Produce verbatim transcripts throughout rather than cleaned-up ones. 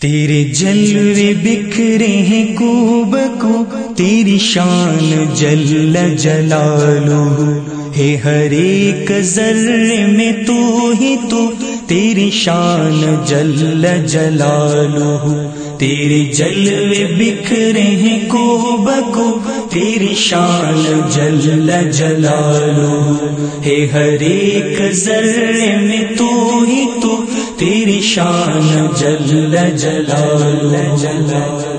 تیرے جلوے بکھرے ہیں کو بکو، تیری شان جل جلالہ ہے ہر ایک ذرے میں تو ہی تو، تیری شان جل جلالہ۔ تیرے جلوے بکھرے ہیں کو بکو، تیری شان جل جلالہ ہے ہر ایک ذرے میں تو ہی تو، تیری شان جل جلالہ۔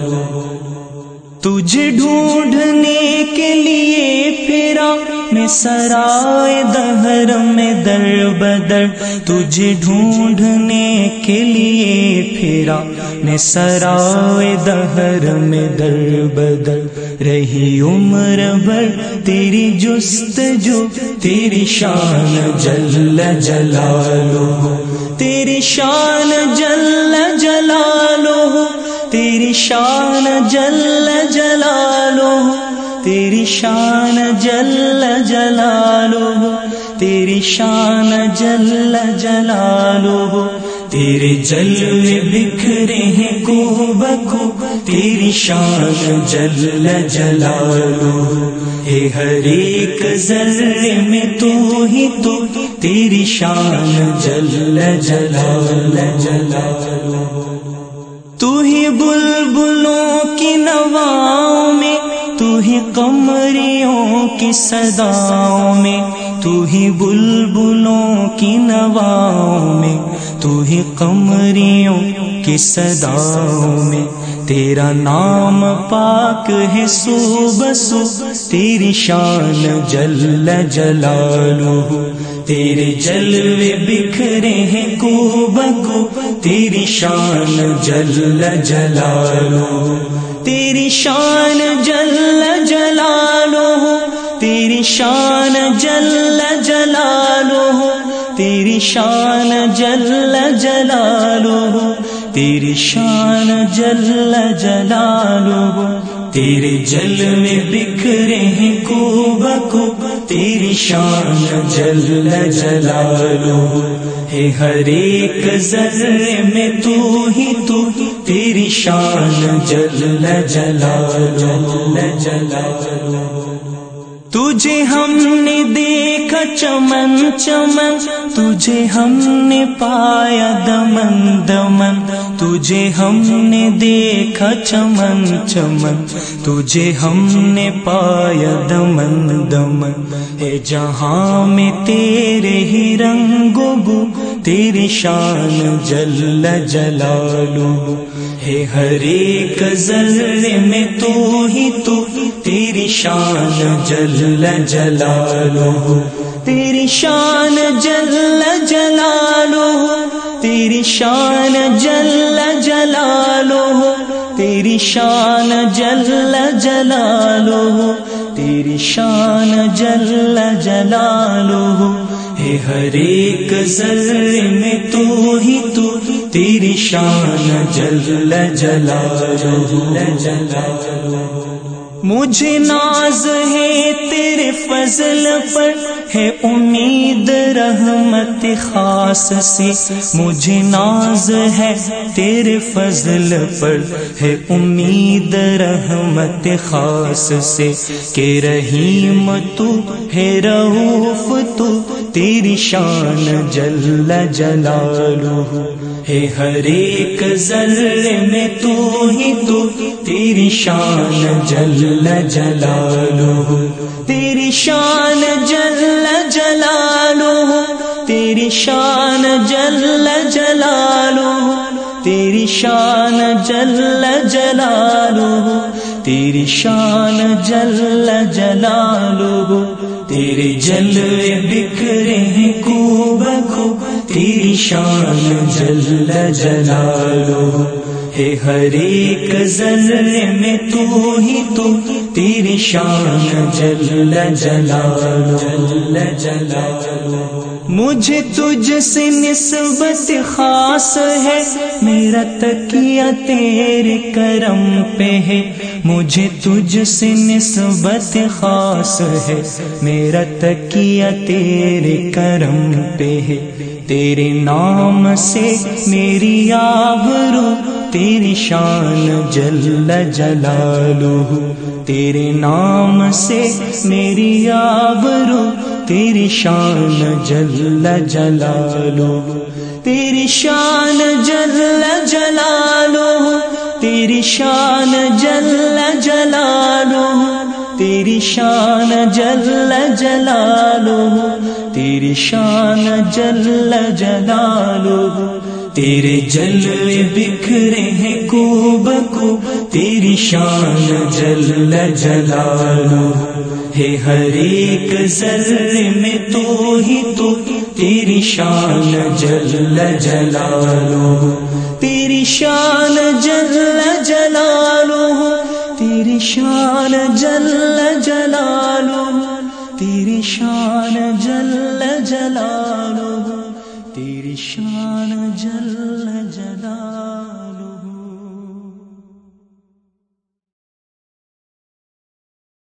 تجھے ڈھونڈنے کے لیے پھرا میں سرائے دہر میں در بدر، تجھے ڈھونڈنے کے لیے پھرا میں سرائے دہر میں در بدر، رہی عمر بھر تیری جستجو، تیری شان جل جلالہ، تیری شان جل جلالہ، تیری شان جل جلالہ، تیری شان جل جلالہ، تیری شان جل جلالہ۔ تیرے جلوے بکھرے ہیں کو بکو، تیری شان جل جلالہ ہے ہر ایک ذرے میں تو ہی تو، تیری شان جل جلالہ۔ تو ہی بلبلوں کی نواؤں میں، تو ہی قمریوں کی صداؤں میں، تو ہی بلبلوں کی نواؤں میں، تو ہی قمریوں کی صداؤں میں، تیرا نام پاک ہے سو بسو، تیری شان جل جلالہ۔ تیرے جلوے بکھرے ہیں کو بکو، تیری شان جل جلالہ، تیری شان جل جلالہ، تیری شان جل جلالہ، تیری شان جل جلالہ، تیری شان جل جلالہ۔ تیرے جلوے بکھرے ہیں کو بکو، تیری شان جل جلالہ ہے ہر ایک ذرے میں تو ہی تو، تیری شان جل جلالہ۔ تجھے ہم نے دیکھا چمن چمن، تجھے ہم نے پایا دمن دمن، تجھے ہم نے دیکھا چمن چمن، تجھے ہم نے پایا دمن دمن، ہے جہاں میں تیرے ہی رنگ و بو، تیری شان جل جلالہ ہے ہر ایک ذرے میں تو ہی تو، تیری شان جل جلالہ، تیری شان جل جلالہ، تیری شان جل جلالہ، تیری شان جل جلالہ، تیری شان جل جلالہ ہے ہر ایک ذرے میں تو ہی تو، تیری شان جل جلالہ۔ مجھے ناز ہے تیرے فضل پر، ہے امید رحمت خاص سے، مجھے ناز ہے تیرے فضل پر، ہے امید رحمت خاص سے، کہ رحیم تو ہے رؤوف تو، تیری شان جل جلالہ ہے ہر ایک ذرے میں تو ہی تو، تیری شان جل جلالہ، تیری شان جل جلالہ، تیری شان جل جلالہ، تیری شان جل جلالہ، تیری شان جل جلالہ۔ تیرے جلوے بکھرے ہیں کو بکو، تیری شان جل جلالہ ہے ہر ایک ذرے میں تو ہی تو، تیری شان جل جلالہ۔ مجھے تجھ سے نسبت خاص ہے، میرا تکیہ تیرے کرم پہ ہے، مجھے تجھ سے نسبت خاص ہے، میرا تکیہ تیرے کرم پہ ہے، تیرے نام سے میری آبرو تیری شان جل جلالہ، تیرے نام سے میری آبرو، تیری شان جل جلالہ، تیری شان جل جلالہ، تیری شان جل جلالہ، تیری شان جل جلالہ، تیری شان جل جلالہ، تیرے جلوے بکھرے ہیں کو بکو، تیری شان جل جلالہ ہے، ہر ایک ذرے میں تو ہی تو، تیری شان جل جلالہ، تیری شان جل جلالہ، تیری شان جل جلالہ، تیری شان جل جلالہ، تیری شان جل